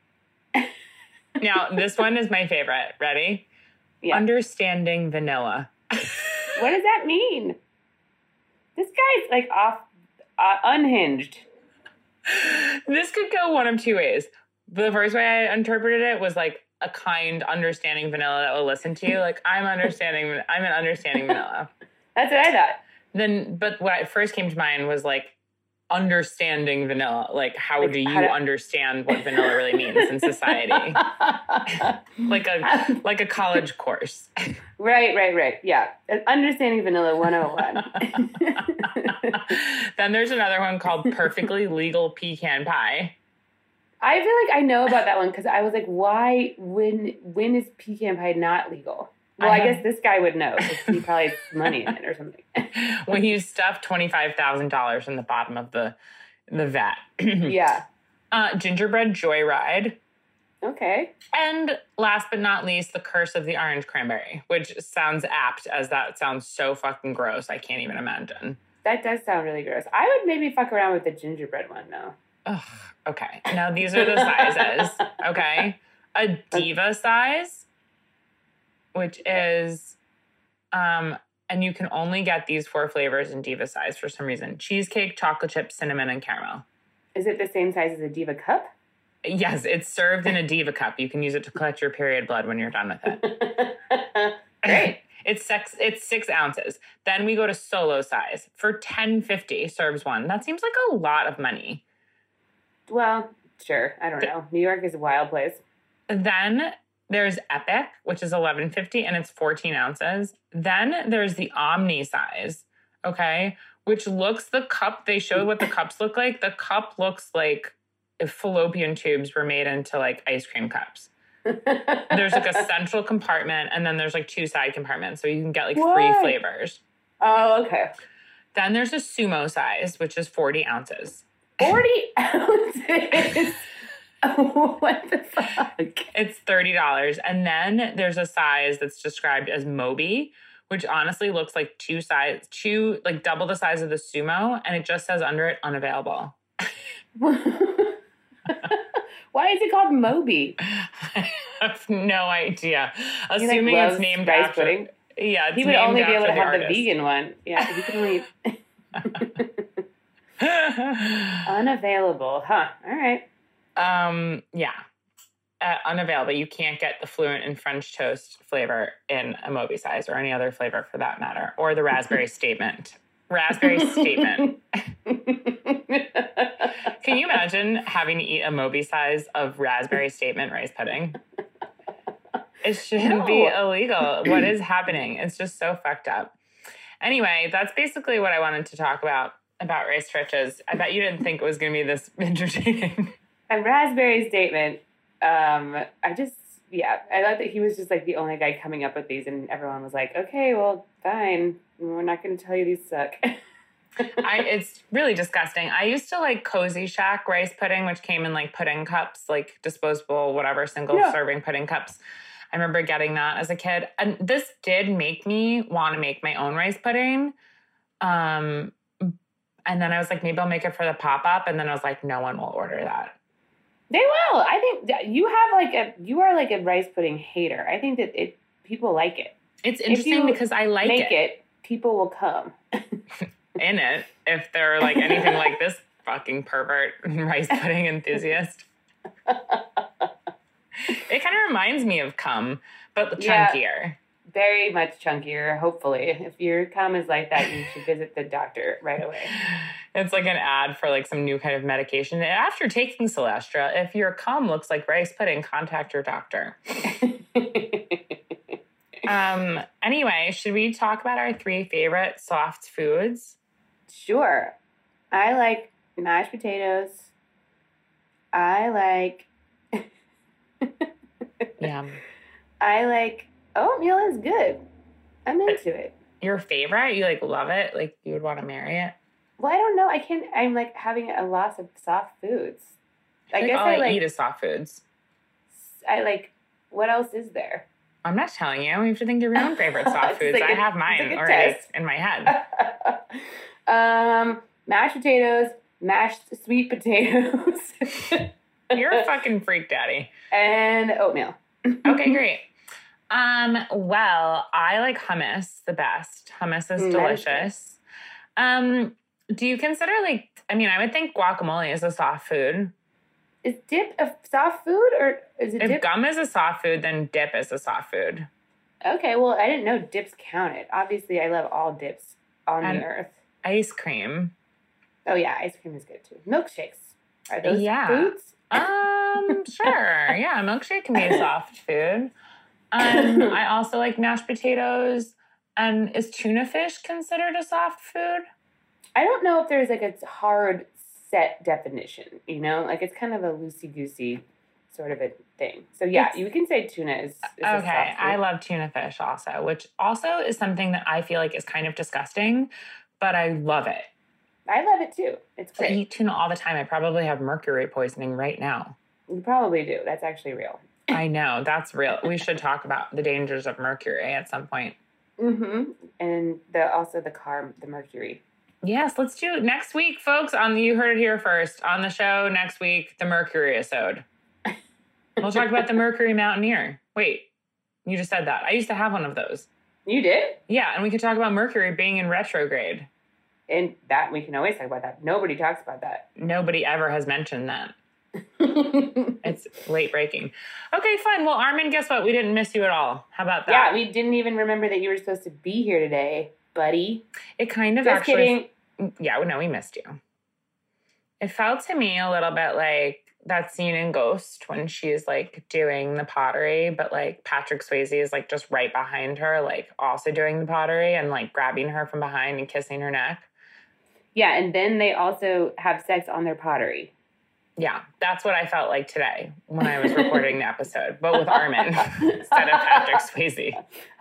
Now, this one is my favorite. Ready? Yeah. Understanding vanilla. What does that mean? This guy's like off, uh, unhinged. This could go one of two ways. The first way I interpreted it was like a kind, understanding vanilla that will listen to you. Like, I'm understanding, I'm an understanding vanilla. That's what I thought. Then, but what first came to mind was like understanding vanilla. Like, how Like, do you how to- understand what vanilla really means in society? like a like a college course. Right, right, right. Yeah. Understanding Vanilla one oh one. Then there's another one called Perfectly Legal Pecan Pie. I feel like I know about that one because I was like, why, when, when is pecan pie not legal? Well, I, I have- guess this guy would know because he probably has money in it or something. When you stuff twenty-five thousand dollars in the bottom of the the vat. Yeah. Uh, gingerbread Joyride. Okay. And last but not least, the Curse of the Orange Cranberry, which sounds apt as that sounds so fucking gross. I can't even imagine. That does sound really gross. I would maybe fuck around with the gingerbread one though. Ugh, okay. Now these are the sizes. Okay. A diva size, which is, um, and you can only get these four flavors in diva size for some reason. Cheesecake, chocolate chip, cinnamon, and caramel. Is it the same size as a diva cup? Yes, it's served in a diva cup. You can use it to collect your period blood when you're done with it. Great. It's six, it's six ounces. Then we go to solo size. For ten fifty serves one. That seems like a lot of money. Well, sure. I don't know. New York is a wild place. Then there's Epic, which is eleven fifty, and it's fourteen ounces. Then there's the Omni size, okay, which looks, the cup, they showed what the cups look like. The cup looks like if fallopian tubes were made into like ice cream cups. There's like a central compartment, and then there's like two side compartments, so you can get like What? three flavors. Oh, okay. Then there's a sumo size, which is forty ounces. forty ounces? What the fuck? It's thirty dollars. And then there's a size that's described as Moby, which honestly looks like two size, two, like double the size of the sumo, and it just says under it, unavailable. Why is it called Moby? I have no idea. He, like, Assuming loves it's named rice after. pudding. Yeah, it's He would named only be able to after the have the artist. vegan one. Yeah, he can only unavailable. Huh. All right. um, yeah. Uh, unavailable. You can't get the fluent and French toast flavor in a Moby size or any other flavor for that matter, or the raspberry statement. Raspberry statement. Can you imagine having to eat a Moby size of raspberry statement rice pudding? It shouldn't No. be illegal. What is happening? It's just so fucked up. Anyway, that's basically what I wanted to talk about, about rice riches. I bet you didn't think it was going to be this entertaining. A raspberry statement. Um, I just, yeah, I thought that he was just like the only guy coming up with these, and everyone was like, okay, well, fine. We're not going to tell you these suck. I, it's really disgusting. I used to like Cozy Shack rice pudding, which came in like pudding cups, like disposable, whatever, single Yeah. serving pudding cups. I remember getting that as a kid. And this did make me want to make my own rice pudding. Um, and then I was like, maybe I'll make it for the pop-up. And then I was like, no one will order that. They will. I think that you have like a, you are like a rice pudding hater. I think that it, people like it. It's If interesting you because I like Make it. it, people will come. in it if they're like anything like this fucking pervert rice pudding enthusiast. It kind of reminds me of cum, but chunkier. Yeah. Very much chunkier, hopefully. If your cum is like that, you should visit the doctor right away. It's like an ad for like some new kind of medication. After taking Celestra, if your cum looks like rice pudding, contact your doctor. um. Anyway, should we talk about our three favorite soft foods? Sure. I like mashed potatoes. I like... Yeah. I like... Oatmeal is good. I'm into it. Your favorite? You, like, love it? Like, you would want to marry it? Well, I don't know. I can't... I'm, like, having a loss of soft foods. I, I guess all I, I like... eat is soft foods. I, like... What else is there? I'm not telling you. You have to think of your own favorite soft foods. like I a, have mine like already test. in my head. um, mashed potatoes, mashed sweet potatoes. You're a fucking freak, Daddy. And oatmeal. Okay, great. Um, well, I like hummus the best. Hummus is Mm, delicious. Um, do you consider, like, I mean, I would think guacamole is a soft food. Is dip a soft food or is it If dip? gum is a soft food, then dip is a soft food. Okay, well, I didn't know dips counted. Obviously, I love all dips on And the earth. ice cream. Oh, yeah, ice cream is good too. Milkshakes. Are those Yeah. foods? Um, sure. Yeah, milkshake can be a soft food. Um, I also like mashed potatoes. Um, is tuna fish considered a soft food? I don't know if there's like a hard set definition, you know? Like it's kind of a loosey-goosey sort of a thing. So yeah, It's- you can say tuna is, is a Okay, soft food. I love tuna fish also, which also is something that I feel like is kind of disgusting, but I love it. I love it too. It's I great. eat tuna all the time. I probably have mercury poisoning right now. You probably do. That's actually real. I know, that's real. We should talk about the dangers of mercury at some point. Mm-hmm. And the also the car, the mercury. Yes, let's do it next week, folks. On the, you heard it here first. On the show next week, the Mercury episode. We'll talk about the Mercury Mountaineer. Wait, you just said that. I used to have one of those. You did? Yeah, and we could talk about Mercury being in retrograde. And that we can always talk about that. Nobody talks about that. Nobody ever has mentioned that. It's late breaking. Okay, fine. Well, Armin, guess what? We didn't miss you at all. How about that? Yeah, we didn't even remember that you were supposed to be here today, buddy. It kind of Just actually... kidding. Yeah, no, we missed you. It felt to me a little bit like that scene in Ghost when she's like doing the pottery, but like Patrick Swayze is like just right behind her, like also doing the pottery and like grabbing her from behind and kissing her neck. Yeah, and then they also have sex on their pottery. Yeah, that's what I felt like today when I was recording the episode, but with Armin instead of Patrick Swayze.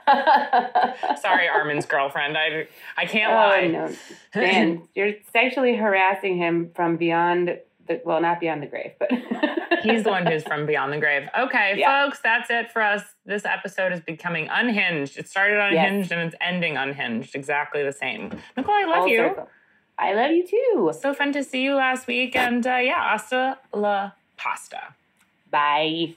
Sorry, Armin's girlfriend. I, I can't Oh, lie. no. Man, you're sexually harassing him from beyond the, well, not beyond the grave, but. He's the one who's from beyond the grave. Okay, Yeah. folks, that's it for us. This episode is becoming unhinged. It started unhinged Yes. and it's ending unhinged. Exactly the same. Nicole, I love Full you. circle. I love you too. So fun to see you last week. And uh, yeah, hasta la pasta. Bye.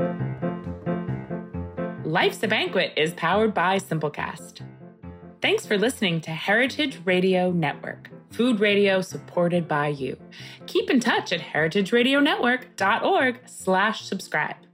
Life's a Banquet is powered by Simplecast. Thanks for listening to Heritage Radio Network, food radio supported by you. Keep in touch at heritageradionetwork.org slash subscribe.